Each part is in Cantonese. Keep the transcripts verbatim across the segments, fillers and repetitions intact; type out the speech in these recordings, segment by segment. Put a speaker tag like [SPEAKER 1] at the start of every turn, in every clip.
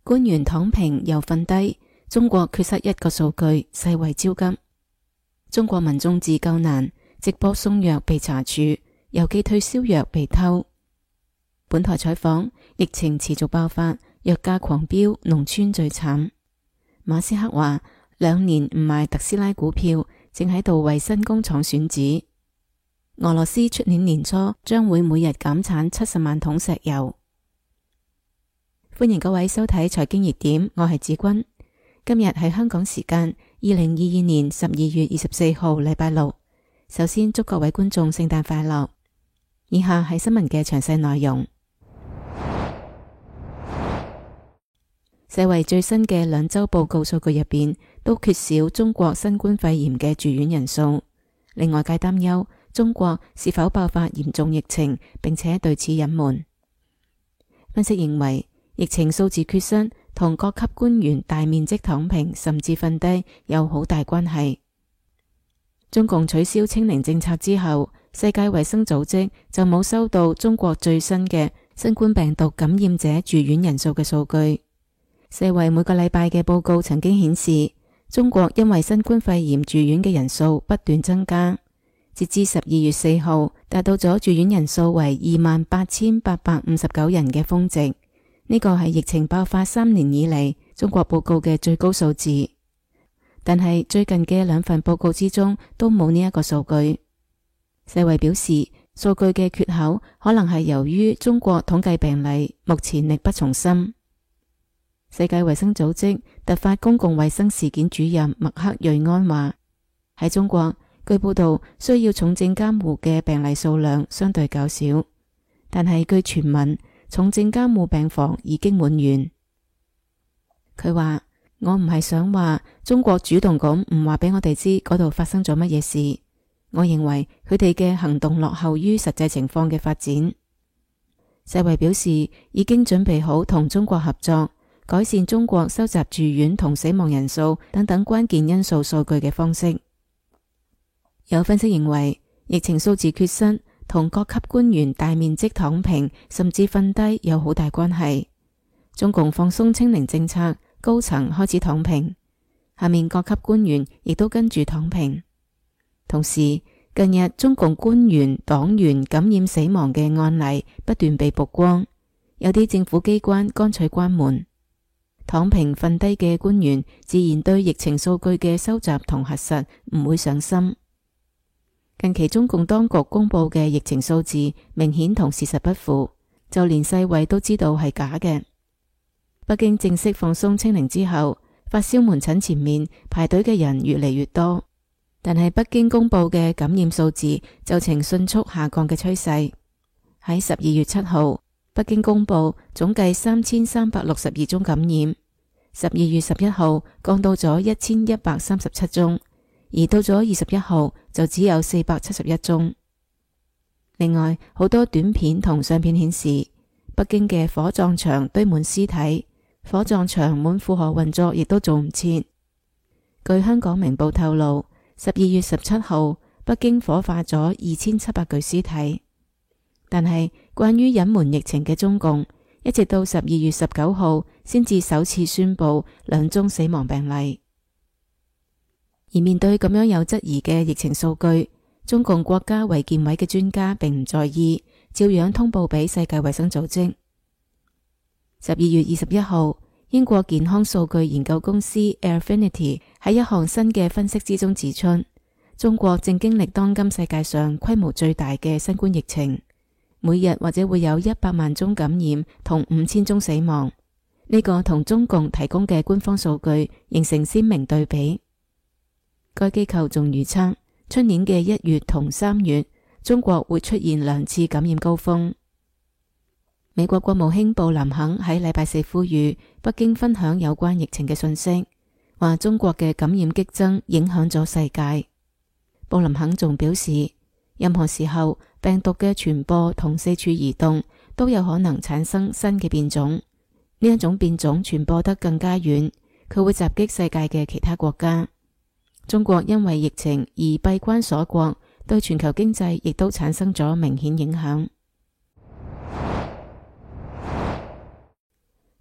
[SPEAKER 1] 官員躺平又瞓低，中國缺失一個數據，世衛焦急。中國民眾自救難，直播送藥被查處，郵寄退燒藥被偷。本台採訪，疫情持續爆發，藥價狂飆，農村最慘。馬斯克話兩年唔賣特斯拉股票，正喺度為新工廠選址。俄羅斯出年年初將會每日減產七十萬桶石油。歡迎各位收睇財經熱點，我係子君。今日係香港時間二零二二年十二月二十四號禮拜六。首先祝各位觀眾聖誕快樂。以下係新聞嘅詳細內容。世衛最新嘅兩週報告數據入邊都缺少中國新冠肺炎嘅住院人數，令外界擔憂中國是否爆發嚴重疫情，並且對此隱瞞。分析認為，疫情數字缺失同各級官員大面積躺平甚至瞓低有好大關係。中共取消清零政策之後，世界衛生組織就冇收到中國最新嘅新冠病毒感染者住院人數嘅數據。世衛每個禮拜嘅報告曾經顯示，中國因為新冠肺炎住院嘅人數不斷增加，截至十二月四號達到咗住院人數為二萬八千八百五十九人嘅峰值，呢個係疫情爆發三年以嚟中國報告嘅最高數字。但係最近嘅兩份報告之中都冇呢一個數據。世衛表示，數據嘅缺口可能係由於中國統計病例目前力不從心。世界衛生組織突發公共衛生事件主任麥克瑞安話，喺中國據報道需要重症監護嘅病例數量相對較少，但係據傳聞重症監護病房已經滿員。佢話，我唔係想話中國主動咁唔話俾我哋知嗰度發生咗乜嘢事，我認為佢哋嘅行動落後於實際情況嘅發展。世衛表示已經準備好同中國合作，改善中國收集住院同死亡人數等等關鍵因素數據嘅方式。有分析認為，疫情數字缺失同各級官員大面積躺平甚至瞓低有好大關係。中共放鬆清零政策，高層開始躺平，下面各級官員亦都跟住躺平。同時，近日中共官員黨員感染死亡嘅案例不斷被曝光，有啲政府機關乾脆關門。躺平瞓低嘅官員自然對疫情數據嘅收集同核實唔會上心。近期中共當局公布嘅疫情數字明顯同事實不符，就連世衛都知道係假嘅。北京正式放鬆清零之後，發燒門診前面排隊嘅人越嚟越多，但係北京公布嘅感染數字就呈迅速下降嘅趨勢。喺十二月七號，北京公布總計三千三百六十二宗感染，十二月十一號降到咗一千一百三十七宗，而到咗二十一號就只有四百七十一宗。另外，好多短片同相片顯示，北京嘅火葬場堆滿屍體，火葬場滿負荷運作亦都做唔切。據香港明報透露，十二月十七號北京火化咗二千七百具屍體。但係關於隱瞞疫情嘅中共，一直到十二月十九號先至首次宣布兩宗死亡病例。而面對咁樣有質疑嘅疫情數據，中共國家衛健委嘅專家並唔在意，照樣通報俾世界衛生組織。十二月二十一號，英國健康數據研究公司 Airfinity 喺一項新嘅分析之中指出，中國正經歷當今世界上規模最大嘅新冠疫情。每日或者會有一百萬宗感染同五千宗死亡，呢個同中共提供嘅官方數據形成鮮明對比。該機構仲預測，出年嘅一月同三月，中國會出現兩次感染高峰。美國國務卿布林肯喺禮拜四呼籲北京分享有關疫情嘅信息，話中國嘅感染激增影響咗世界。布林肯仲表示，任何時候病毒嘅傳播同四處移動都有可能產生新嘅變種，呢一種變種傳播得更加遠，佢會襲擊世界嘅其他國家。中國因為疫情而閉關鎖國，對全球經濟亦都產生咗明顯影響。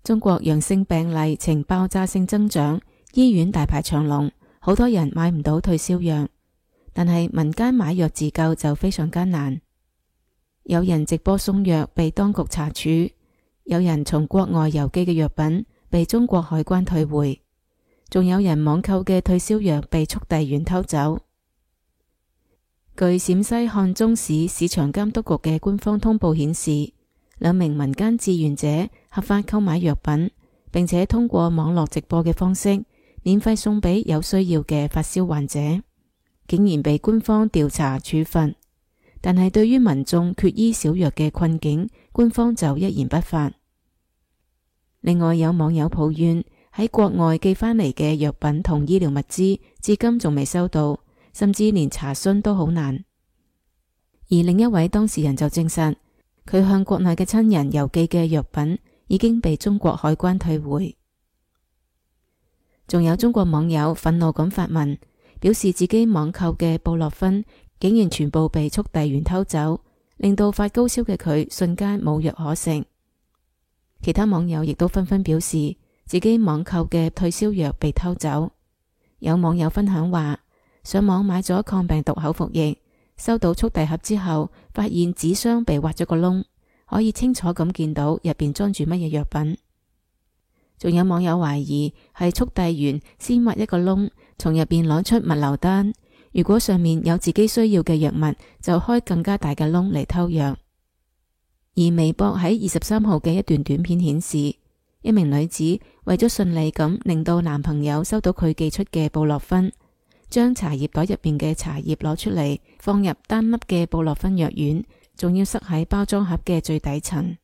[SPEAKER 1] 中國陽性病例呈爆炸性增長，醫院大排長龍，好多人買唔到退燒藥，但係民間買藥自救就非常艱難。有人直播送藥被當局查處，有人從國外郵寄嘅藥品被中國海關退回，仲有人網購嘅退燒藥被速遞員偷走。據陝西漢中市市場監督局嘅官方通報顯示，兩名民間志願者合法購買藥品，並且通過網絡直播嘅方式免費送俾有需要嘅發燒患者，竟然被官方調查處罰。但係對於民眾缺醫少藥嘅困境，官方就一言不發。另外有網友抱怨喺國外寄返嚟嘅藥品同醫療物資至今仲未收到，甚至連查詢都好難。而另一位當事人就證實，佢向國內嘅親人郵寄嘅藥品已經被中國海關退回。仲有中國網友憤怒咁發文，表示自己網購嘅布洛芬竟然全部被速遞員偷走，令到發高燒嘅佢瞬間冇藥可食。其他網友亦都紛紛表示自己網購嘅退燒藥被偷走。有網友分享話，上網買咗抗病毒口服液，收到速遞盒之後，發現紙箱被挖咗個窿，可以清楚咁見到入邊裝住乜嘢藥品。仲有網友懷疑係速遞員先挖一個窿，從入邊攞出物流單，如果上面有自己需要嘅藥物，就開更加大嘅窿嚟偷藥。而微博喺二十三號嘅一段短片顯示，一名女子為咗順利咁令到男朋友收到佢寄出嘅布洛芬，將茶葉袋入邊嘅茶葉攞出嚟，放入單粒嘅布洛芬藥丸，仲要塞喺包裝盒嘅最底層。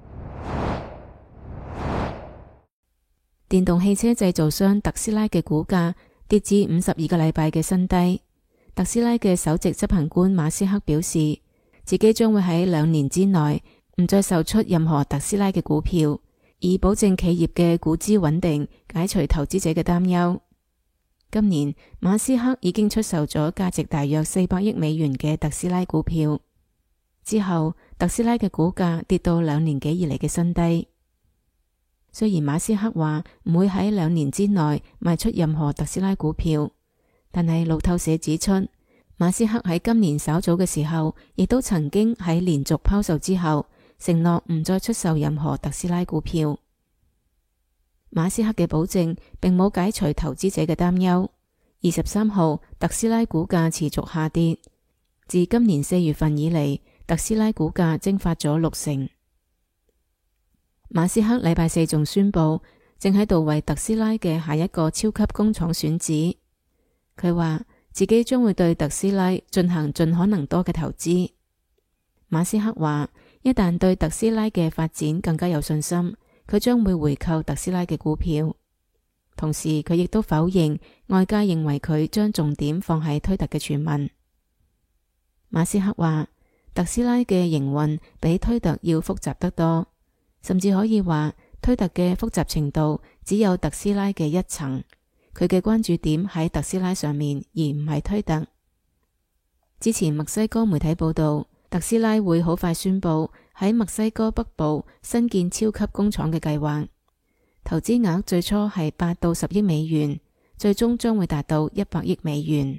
[SPEAKER 1] 電動汽車製造商特斯拉嘅股價跌至五十二個禮拜嘅新低。特斯拉嘅首席執行官馬斯克表示，自己將會喺兩年之內唔再售出任何特斯拉嘅股票，以保證企業嘅股資穩定，解除投資者嘅擔憂。今年馬斯克已經出售咗價值大約四百億美元嘅特斯拉股票，之後特斯拉嘅股價跌到兩年幾以嚟嘅新低。雖然馬斯克話唔會喺兩年之內賣出任何特斯拉股票，但係路透社指出，馬斯克喺今年稍早嘅時候，亦都曾經喺連續拋售之後，承諾唔再出售任何特斯拉股票。馬斯克嘅保證並冇解除投資者嘅擔憂。二十三號，特斯拉股價持續下跌，自今年四月份以嚟，特斯拉股價蒸發咗六成。馬斯克禮拜四仲宣布，正喺度為特斯拉嘅下一個超級工廠選址。佢話自己將會對特斯拉進行盡可能多嘅投資。馬斯克話，一旦對特斯拉嘅發展更加有信心，佢將會回購特斯拉嘅股票。同時，佢亦都否認外界認為佢將重點放喺推特嘅傳聞。馬斯克話，特斯拉嘅營運比推特要複雜得多。甚至可以話，推特嘅複雜程度只有特斯拉嘅一層，佢嘅關注點喺特斯拉上面，而唔係推特。之前墨西哥媒體報道，特斯拉會好快宣布喺墨西哥北部新建超級工廠嘅計劃，投資額最初係八到十億美元，最終將會達到一百億美元。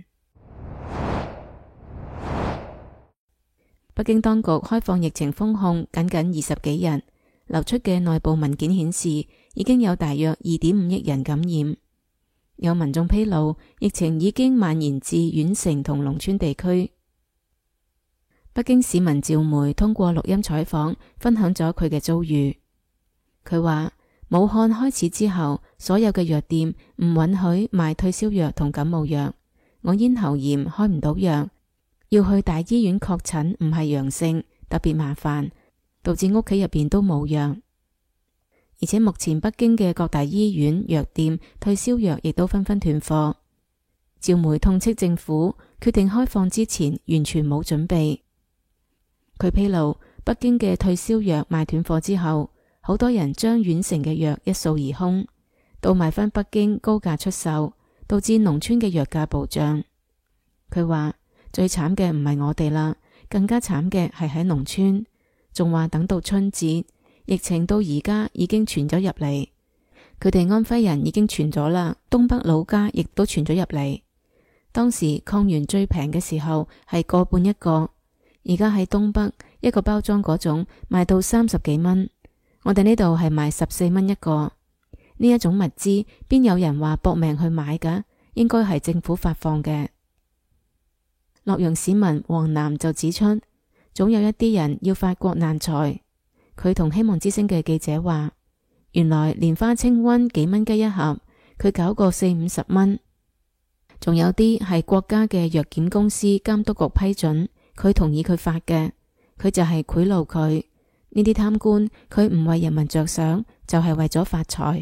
[SPEAKER 1] 北京當局開放疫情封控僅僅二十幾日。流出嘅內部文件顯示，已經有大約二點五億人感染。有民眾披露，疫情已經蔓延至縣城同農村地區。北京市民趙梅通過錄音採訪，分享咗佢嘅遭遇。佢話，武漢開始之後，所有嘅藥店唔允許賣退燒藥同感冒藥。我咽喉炎開唔到藥，要去大醫院確診唔係陽性，特別麻煩。導致屋企入邊都冇藥，而且目前北京嘅各大醫院、藥店退燒藥亦都紛紛斷貨。趙梅痛斥政府決定開放之前完全冇準備。佢披露，北京嘅退燒藥賣斷貨之後，好多人將縣城嘅藥一掃而空，倒賣返北京高價出售，導致農村嘅藥價暴漲。佢話最慘嘅唔係我哋啦，更加慘嘅係喺農村。仲話等到春節， 疫情到而家已經傳咗入嚟，佢哋安徽人已經傳咗啦，東北老家亦都傳咗入嚟。當時抗原最平嘅時候係個半一個，而家喺東北一個包裝嗰種賣到三十幾蚊，我哋呢度係賣十四蚊一個。呢一種物資邊有人話搏命去買㗎？應該係政府發放嘅。洛陽市民黃南就指出，總有一啲人要發國難財。佢同希望之聲嘅記者話，原來蓮花清瘟幾蚊雞一盒，佢搞個四五十蚊。仲有啲係國家嘅藥檢公司監督局批准，佢同意佢發嘅，佢就係賄賂佢。呢啲貪官，佢唔為人民着想，就係為咗發財。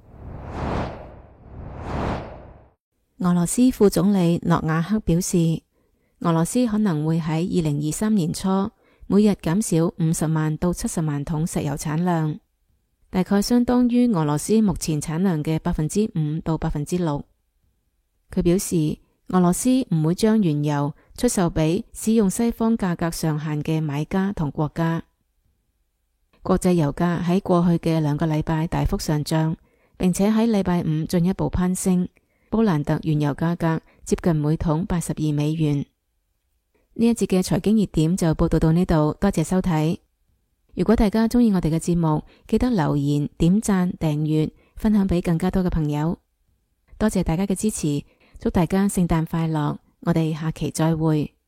[SPEAKER 1] 俄羅斯副總理諾瓦克表示，俄羅斯可能會喺二零二三年初每日減少五十萬到七十萬桶石油產量，大概相當於俄羅斯目前產量嘅百分之五到百分之六。佢表示，俄羅斯唔會將原油出售俾使用西方價格上限嘅買家同國家。國際油價喺過去嘅兩個禮拜大幅上漲，並且喺禮拜五進一步攀升。布蘭特原油價格接近每桶八十二美元。呢一節嘅財經熱點就報道到呢度，多謝收睇。如果大家鍾意我哋嘅節目，記得留言、點讚、訂閱、分享俾更加多嘅朋友。多謝大家嘅支持，祝大家聖誕快樂，我哋下期再會。